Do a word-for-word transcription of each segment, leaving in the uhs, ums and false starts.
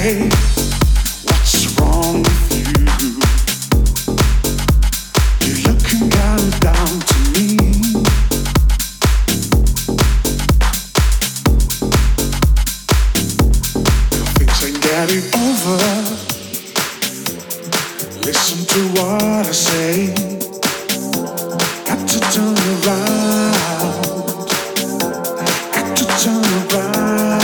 Hey, what's wrong with you? You're looking kind of down to me. Your things ain't getting over. Listen to what I say. Got to turn around. Got to turn around.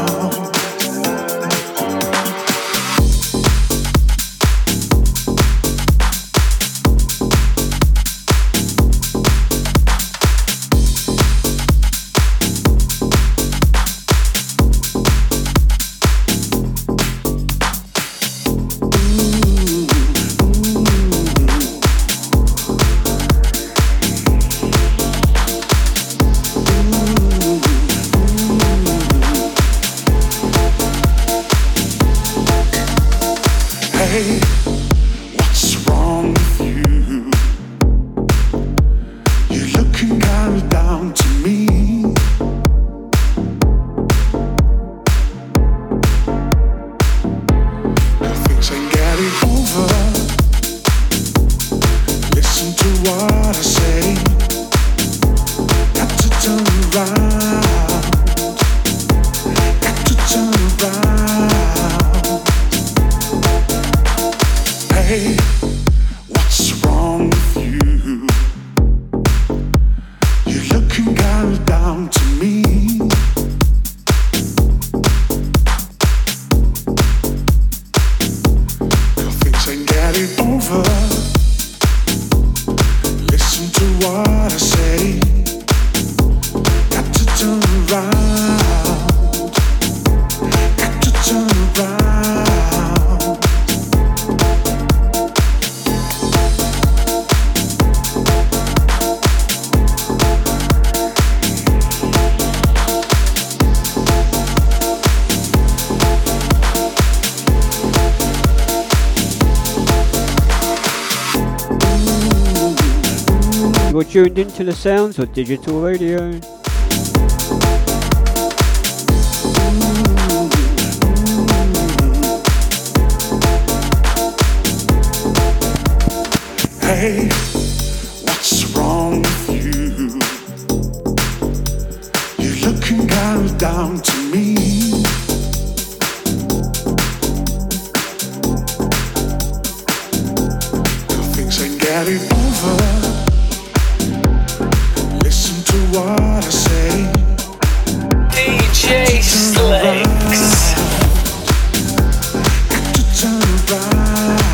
Hey, what's wrong with you? You're looking kind of down to me. Your things ain't getting over. Listen to what I say. Got to turn around. Got to turn around. Hey, what's wrong with you? You're looking kind of down to me. Your things ain't getting over. Listen to what I say. Got to turn around. Got to turn around. You're tuned into the sounds of digital radio. Hey, what's wrong with you? You're looking kind of down to me. Your things ain't getting over. Listen to what I say. D J Slicks. Got to turn around.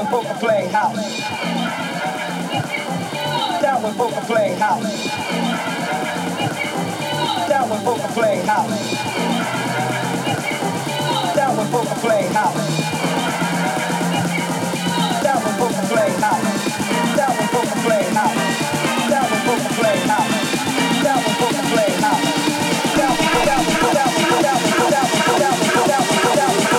when folk are playing house. Down when folk are playing house. Down when folk are playing house. Down when folk are playing house. Down when folk are playing house. Down when folk are playing house. Down when folk are playing house. Down when folk are playing house. Down when down when down when down when down when down when down when down when down when down when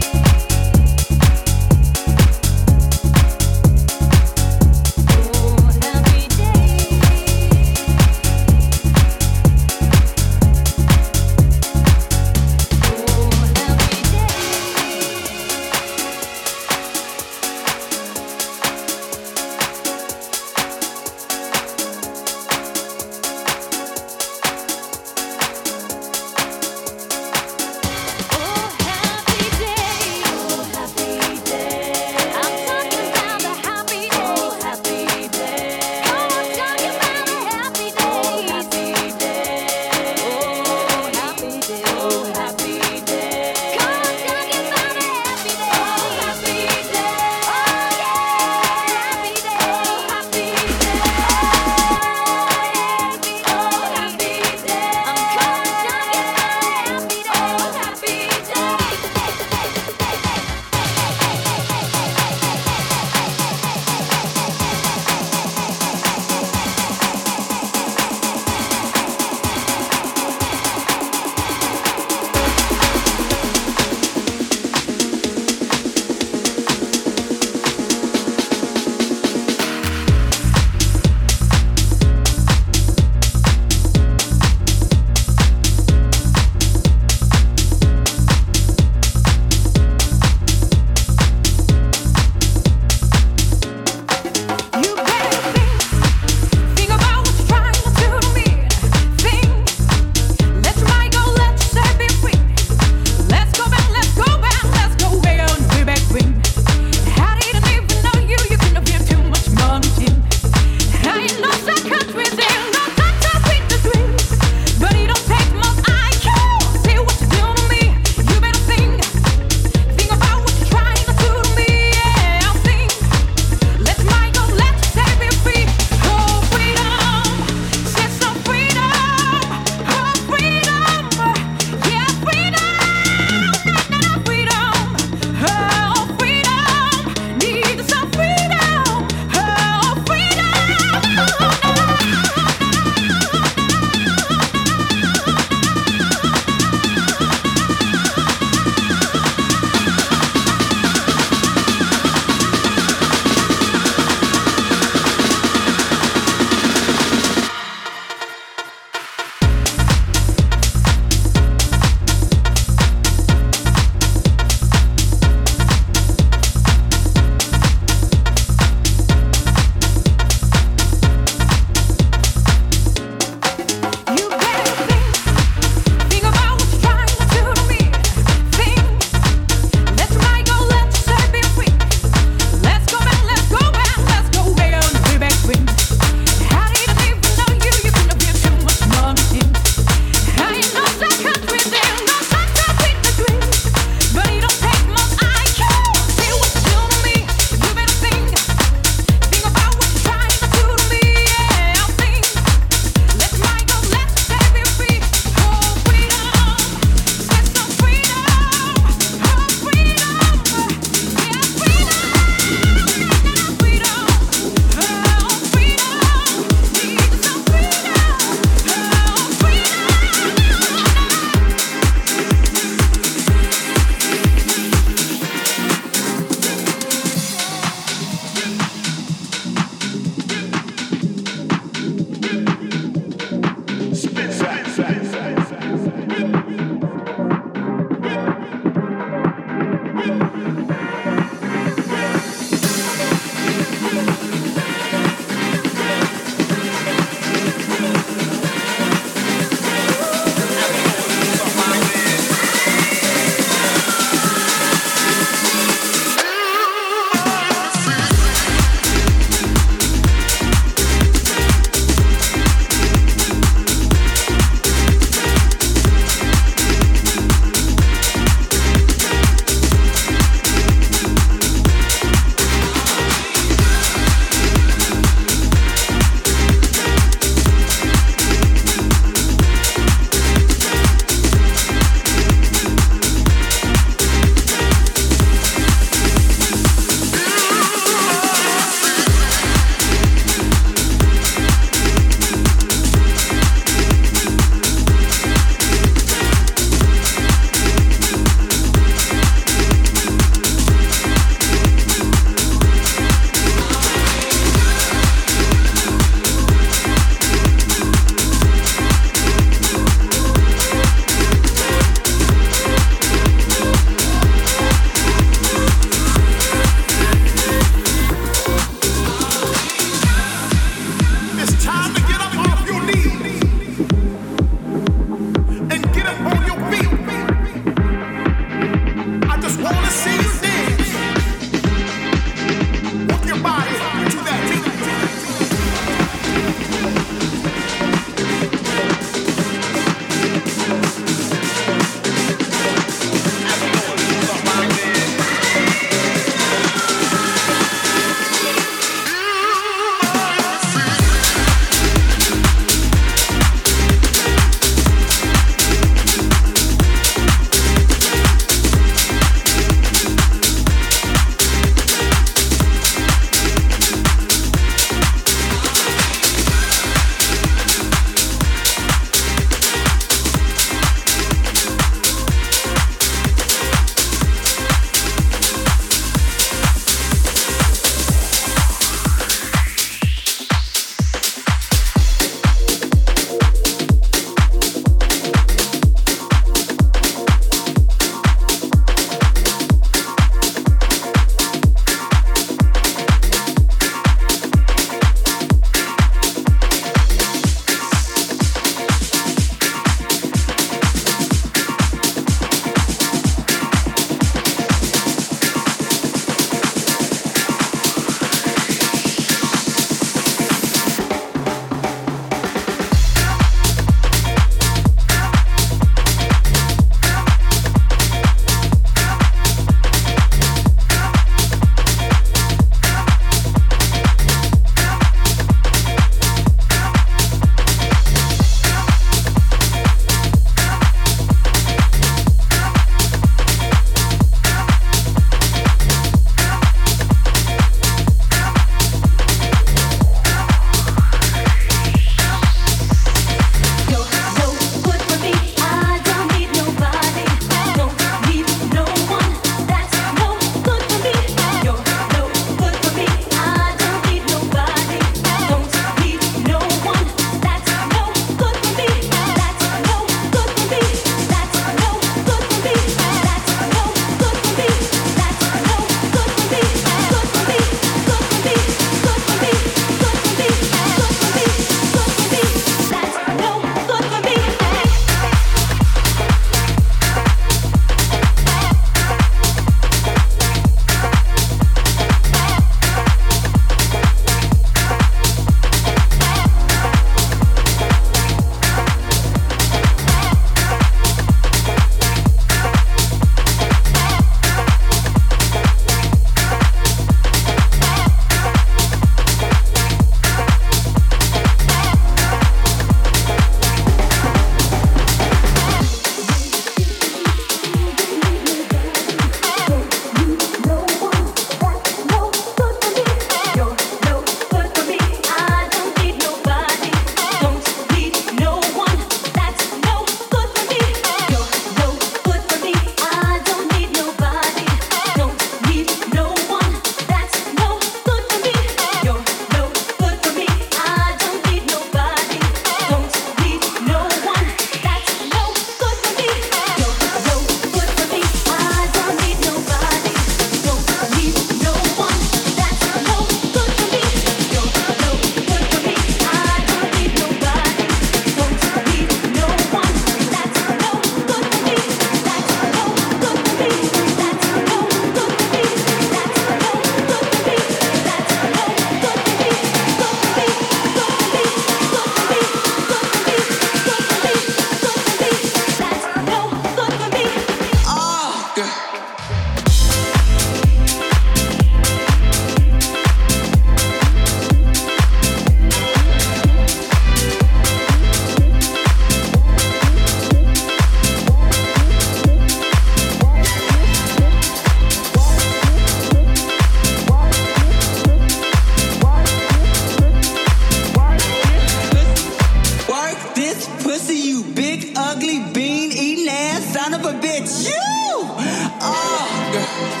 son of a bitch. You! Oh, girl.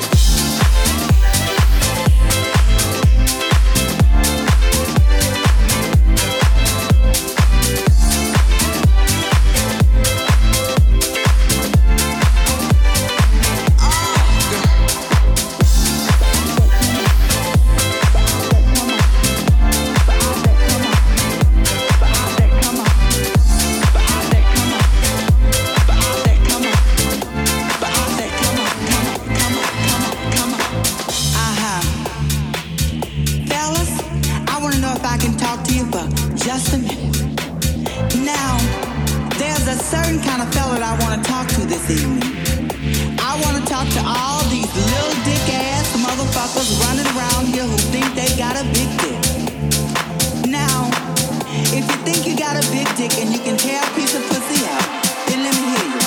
Just a minute. Now, there's a certain kind of fella that I want to talk to this evening. I want to talk to all these little dick ass motherfuckers running around here who think they got a big dick. Now, if you think you got a big dick and you can tear a piece of pussy out, then let me hear you.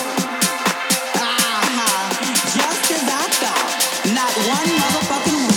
Ah, just as I thought. Not one motherfucking one.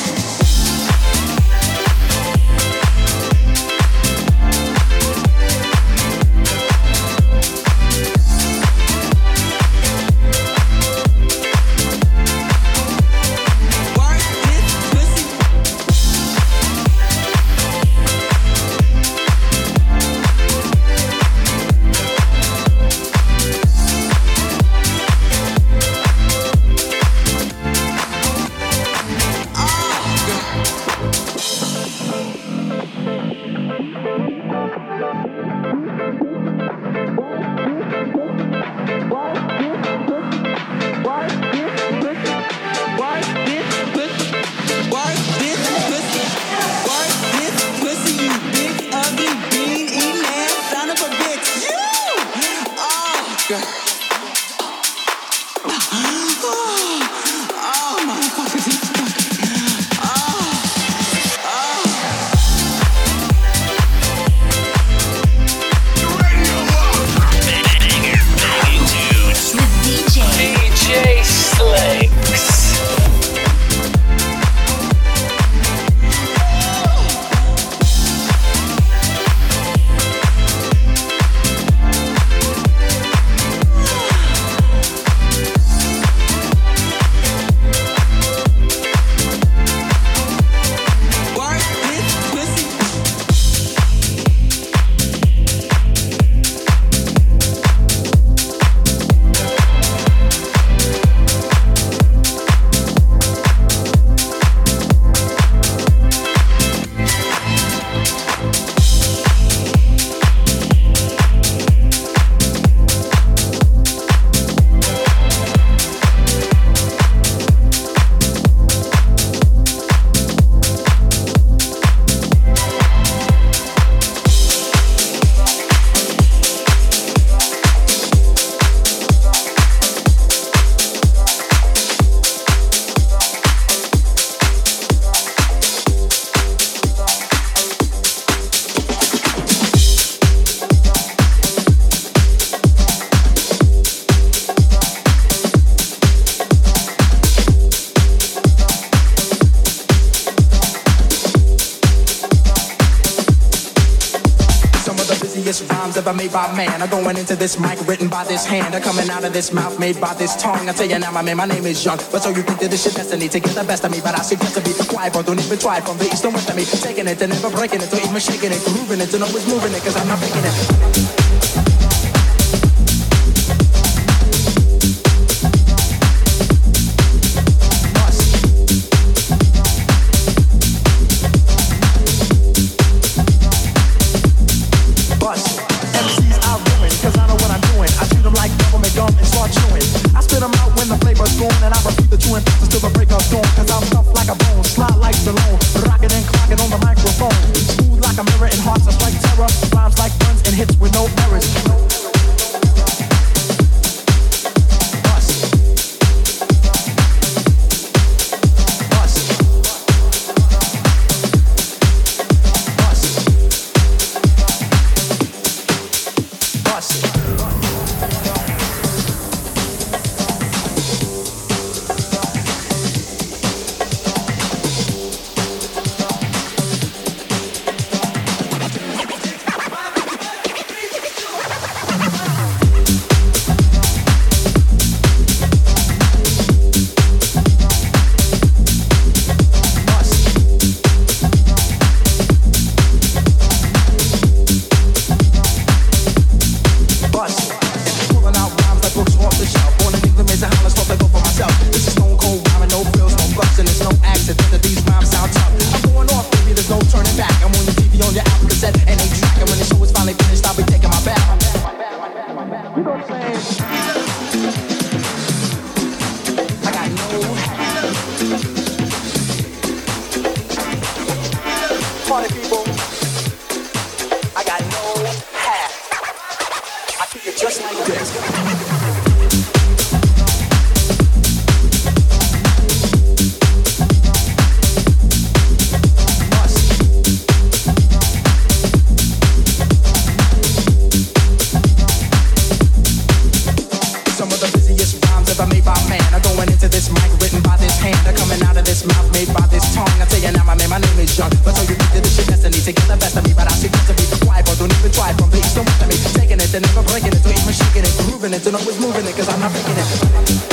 Ever made by man, I'm going into this mic written by this hand. I'm coming out of this mouth made by this tongue. I tell you now, my man, my name is Young. But so you think that this shit destiny to get the best of me, but I suggest to be quiet, but don't even try. From the east and west of me, taking it and never breaking it, or even shaking it, moving it, and always moving it, cause I'm not making it. just like this. This mic written by this hand, are coming out of this mouth made by this tongue. I tell you now, my man, my name is Young. But so you think that this shit destiny to get the best of me, but I suggest to be quiet, but don't even try from the east, don't want me taking it, then never breaking it, don't even shaking it, grooving it, and always moving it, cause I'm not faking it.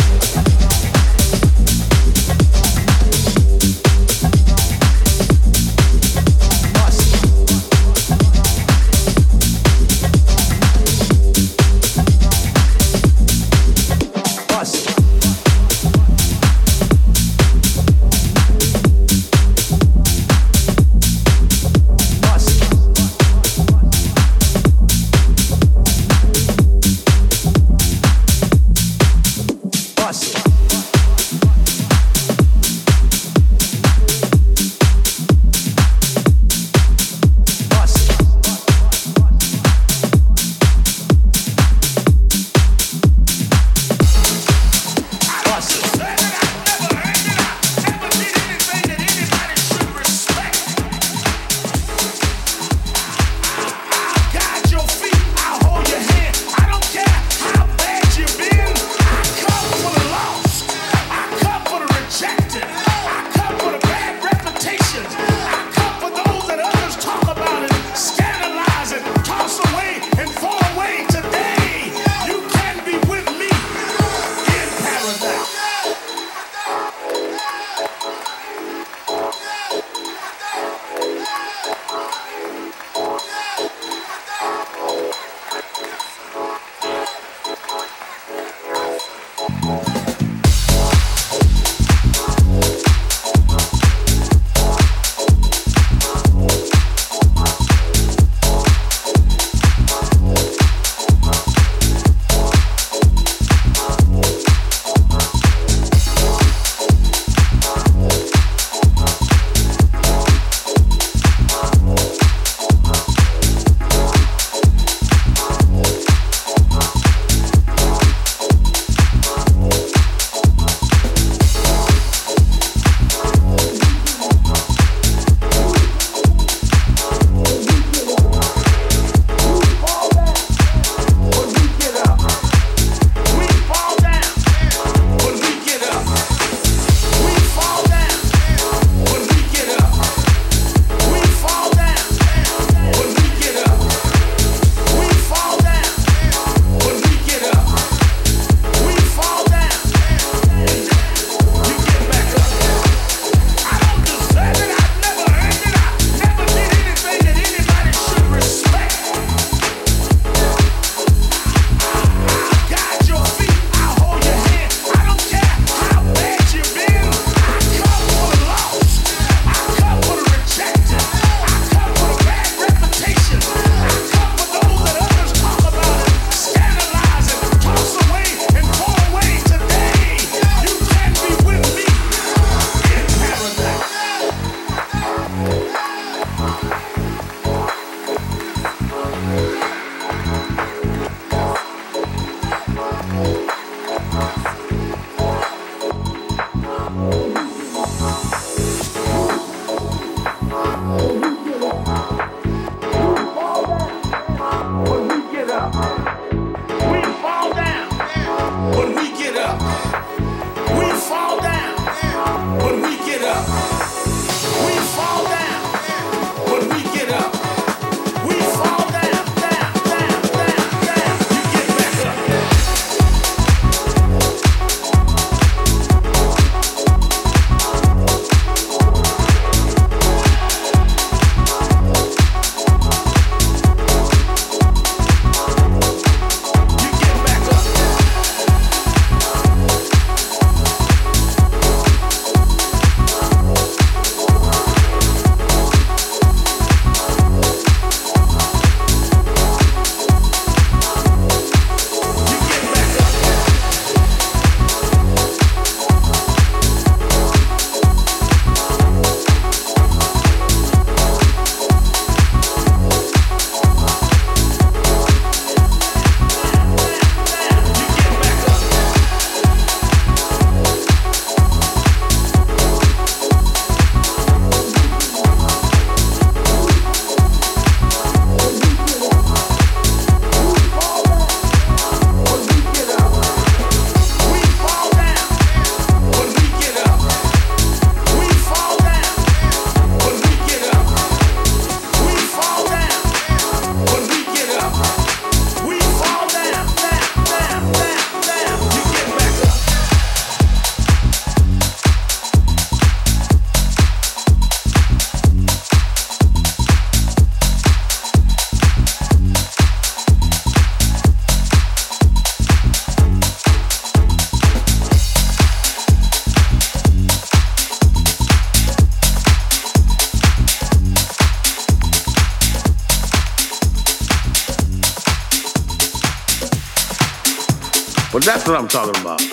Well, that's what I'm talking about.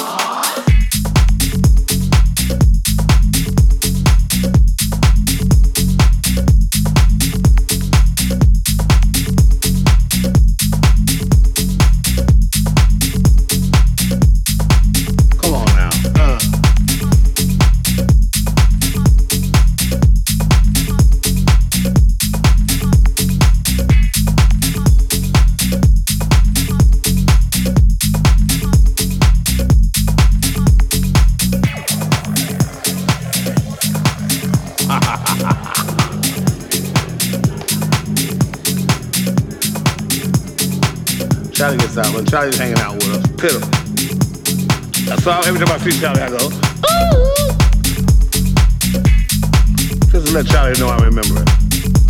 Charlie gets out, but Charlie's hanging out with us. Pitiful. That's all. Every time I see Charlie, I go, ooh. Just to let Charlie know I remember it.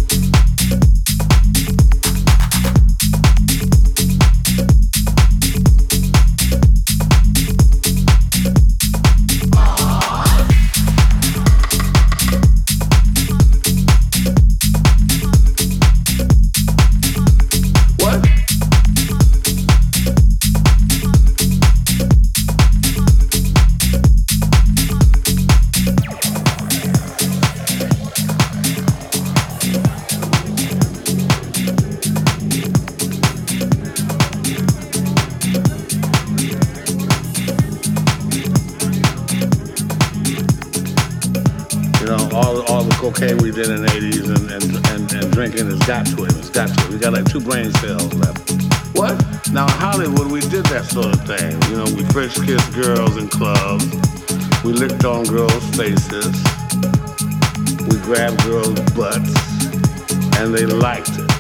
Cocaine we did in the eighties and, and, and, and drinking has got to it. It's got to it. We got like two brain cells left. What? Now in Hollywood we did that sort of thing. You know, we French kissed girls in clubs. We licked on girls' faces. We grabbed girls' butts. And they liked it.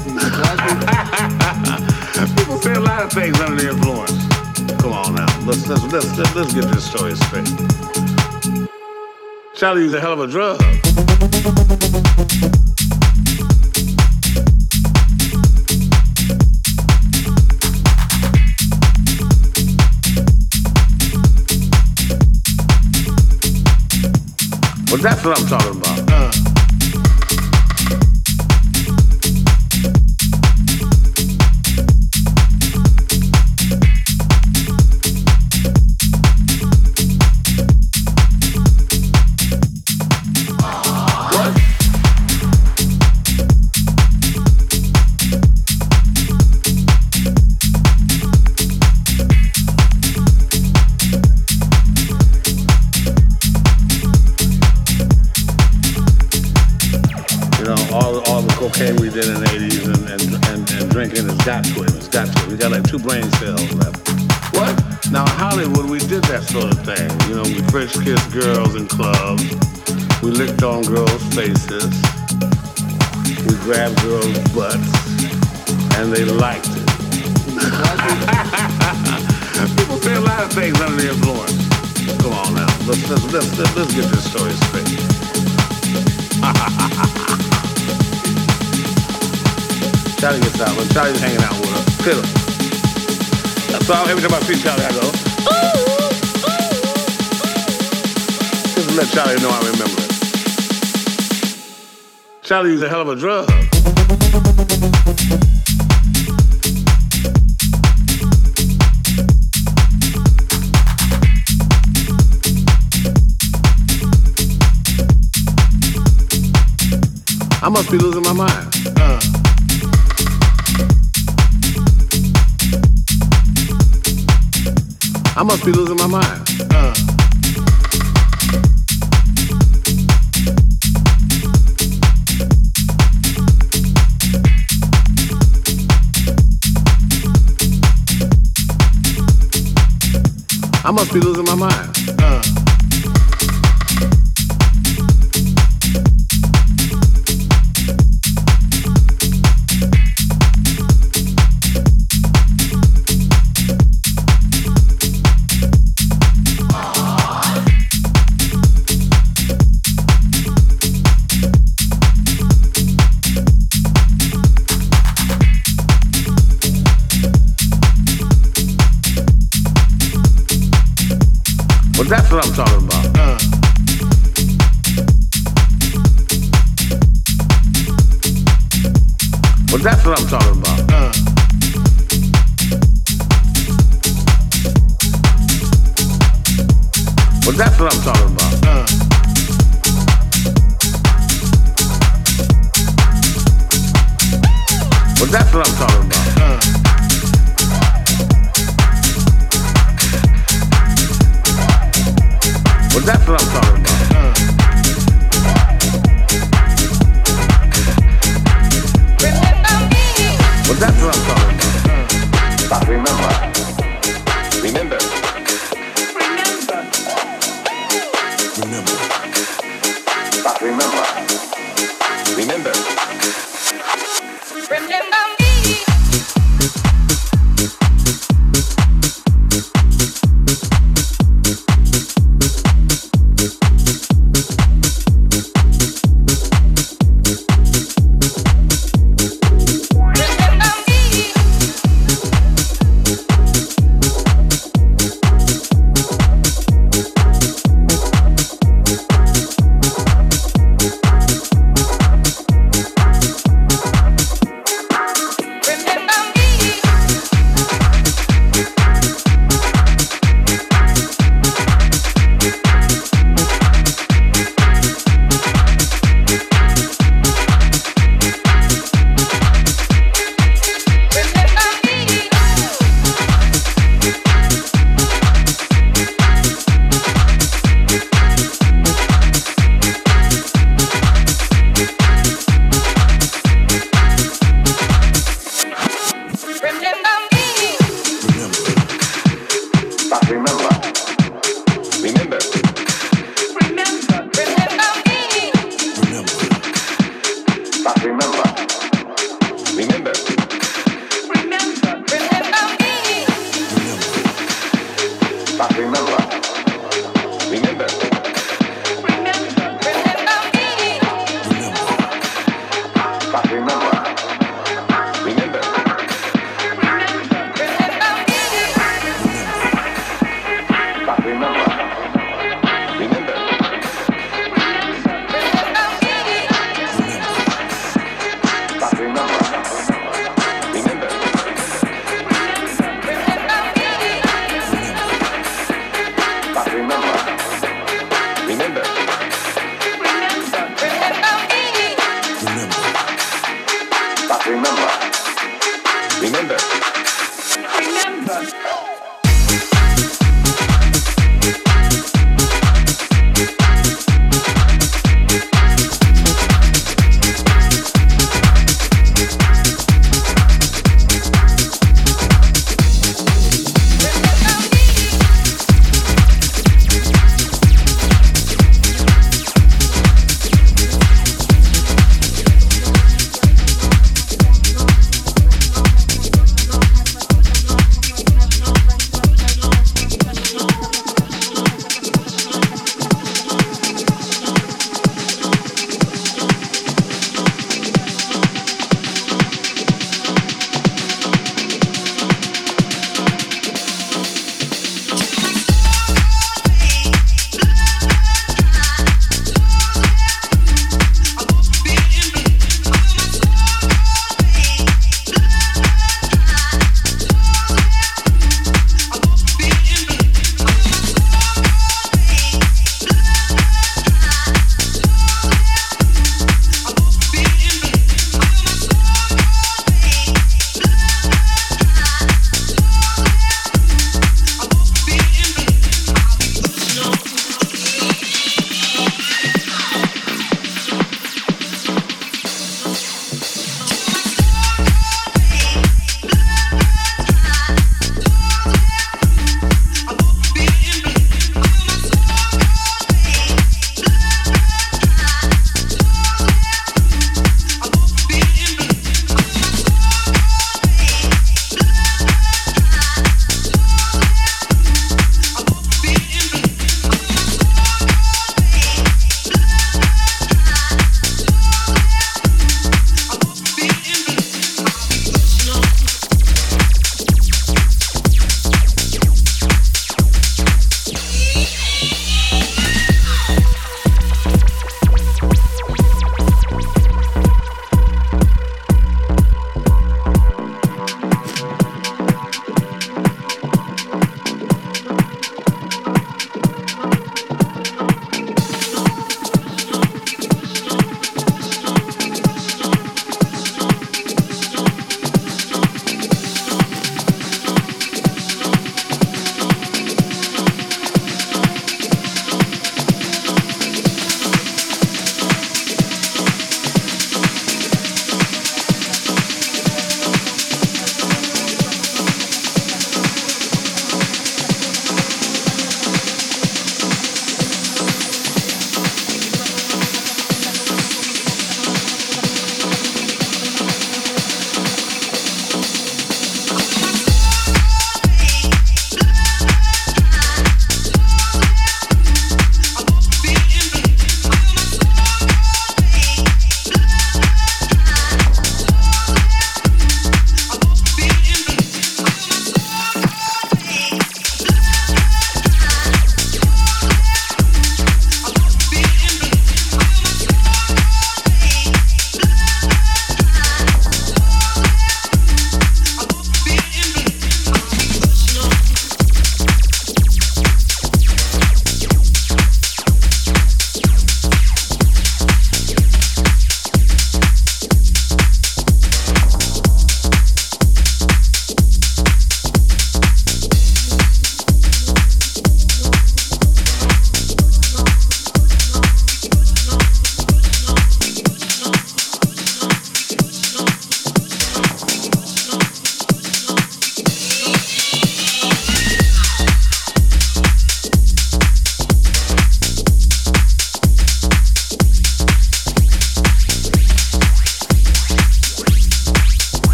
People say a lot of things under the influence. Come on now. Let's, let's, let's, let's, let's get this story straight. Charlie used a hell of a drug. Well, that's what I'm talking about. Uh. Cocaine we did in the eighties and, and, and, and drinking has got to it. It's got to it. We got like two brain cells left. What? Now in Hollywood we did that sort of thing. You know, we French kissed girls in clubs. We licked on girls' faces. We grabbed girls' butts. And they liked it. People say a lot of things under the influence. Come on now. Let's, let's, let's, let's, let's get this story straight. Charlie gets out, but Charlie's hanging out with us. Pitiful. That's all. Every time I see Charlie, I go, ooh. Just to let Charlie know I remember it. Charlie used a hell of a drug. I must be losing my mind. Uh. I must be losing my mind. Uh. I must be losing my mind. Uh. Well, that's what I'm talking about. Uh. Well, that's what I'm talking about. Uh. that's what I'm talking about. Uh. But that's what I'm talking about. Uh. But that's what I'm talking about. Uh. But that's what I'm talking about. Uh. But remember, remember, remember, remember. But remember, remember, remember me.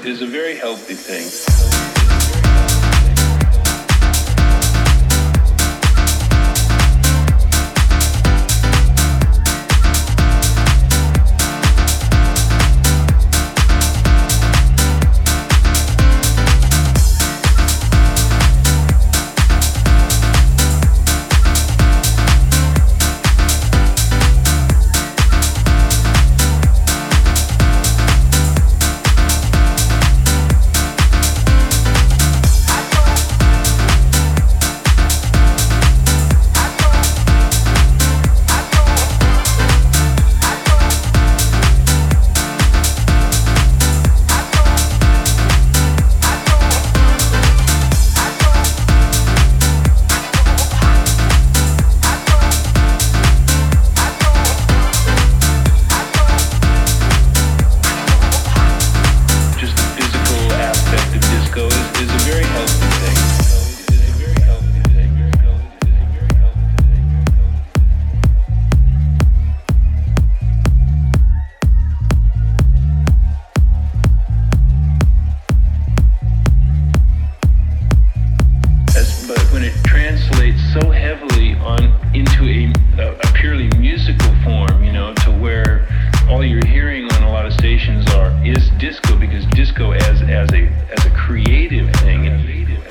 is a very healthy thing. Disco as as a as a creative thing.